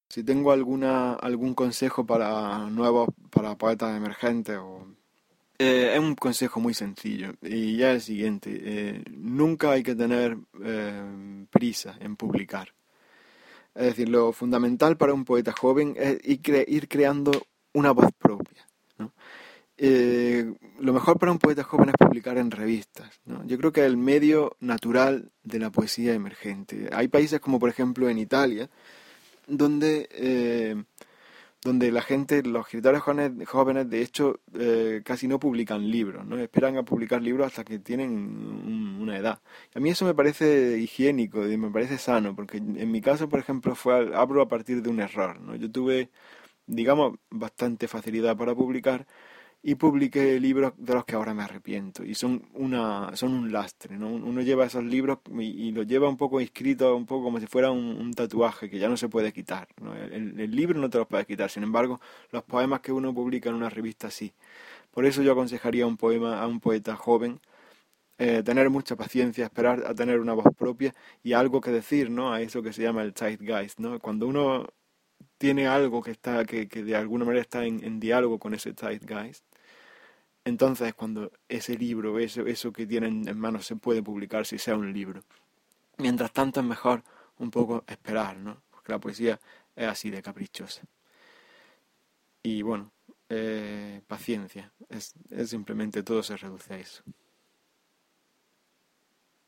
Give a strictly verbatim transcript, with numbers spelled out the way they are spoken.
Si tengo alguna, algún consejo para nuevos, para poetas emergentes, o, eh, es un consejo muy sencillo y ya es el siguiente. Eh, nunca hay que tener eh, prisa en publicar. Es decir, lo fundamental para un poeta joven es ir, cre- ir creando una voz propia, ¿no? Eh, lo mejor para un poeta joven es publicar en revistas, ¿no? Yo creo que es el medio natural de la poesía emergente. Hay países como por ejemplo en Italia, donde, eh, donde la gente, los escritores jóvenes, jóvenes de hecho, eh, casi no publican libros, ¿no? Esperan a publicar libros hasta que tienen un- una edad. A mí eso me parece higiénico y me parece sano, porque en mi caso, por ejemplo, fue al- hablo a partir de un error, ¿no? Yo tuve, digamos, bastante facilidad para publicar y publiqué libros de los que ahora me arrepiento y son una son un lastre, ¿no? Uno lleva esos libros y, y los lleva un poco inscritos, un poco como si fuera un, un tatuaje que ya no se puede quitar, ¿no? El, el libro no te los puedes quitar, sin embargo, los poemas que uno publica en una revista sí. Por eso yo aconsejaría a un poema a un poeta joven, eh, tener mucha paciencia, esperar a tener una voz propia y algo que decir, ¿no? A eso que se llama el zeitgeist, ¿no? Cuando uno tiene algo que está que, que de alguna manera está en, en diálogo con ese zeitgeist, entonces, cuando ese libro, eso, eso que tienen en manos se puede publicar si sea un libro. Mientras tanto es mejor un poco esperar, ¿no? Porque la poesía es así de caprichosa. Y bueno, eh, paciencia. Es, es simplemente todo se reduce a eso.